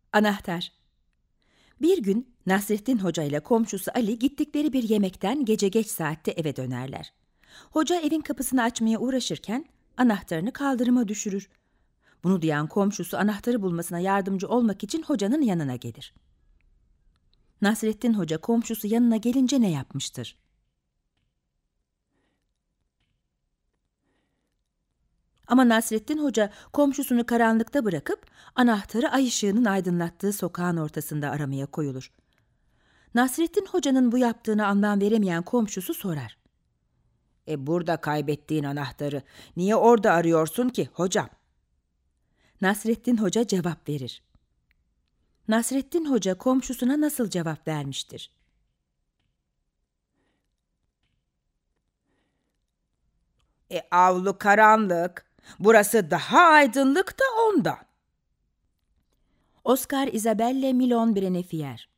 Anahtar. Bir gün Nasrettin Hoca ile komşusu Ali gittikleri bir yemekten gece geç saatte eve dönerler. Hoca evin kapısını açmaya uğraşırken anahtarını kaldırıma düşürür. Bunu duyan komşusu anahtarı bulmasına yardımcı olmak için hocanın yanına gelir. Nasrettin Hoca komşusu yanına gelince ne yapmıştır? Ama Nasrettin Hoca komşusunu karanlıkta bırakıp anahtarı ay ışığının aydınlattığı sokağın ortasında aramaya koyulur. Nasrettin Hoca'nın bu yaptığını anlam veremeyen komşusu sorar. Burada kaybettiğin anahtarı niye orada arıyorsun ki hocam? Nasrettin Hoca cevap verir. Nasrettin Hoca komşusuna nasıl cevap vermiştir? Avlu karanlık. Burası daha aydınlık da ondan. Oscar Isabelle Milon Brenefier.